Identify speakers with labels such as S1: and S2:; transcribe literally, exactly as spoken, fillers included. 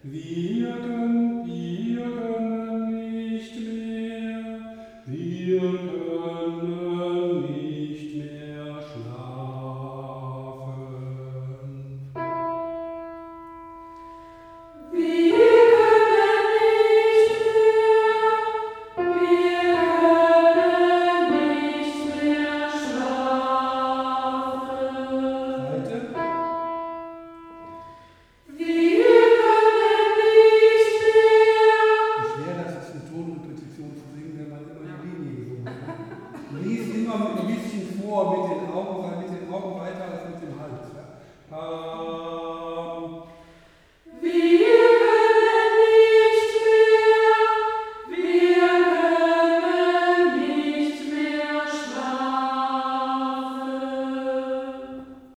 S1: Wir können, wir können nicht mehr, wir können nicht mehr schlafen.
S2: Wir können nicht mehr, wir können nicht mehr schlafen.
S1: Weiter.
S2: Wir können nicht mehr.
S1: Wie schwer das ist, in Tonrepetition zu singen, wenn man immer die Linie gesungen hat. Lies immer mit ein bisschen vor, mit den Augen, mit den Augen weiter als mit dem Hals. Ja.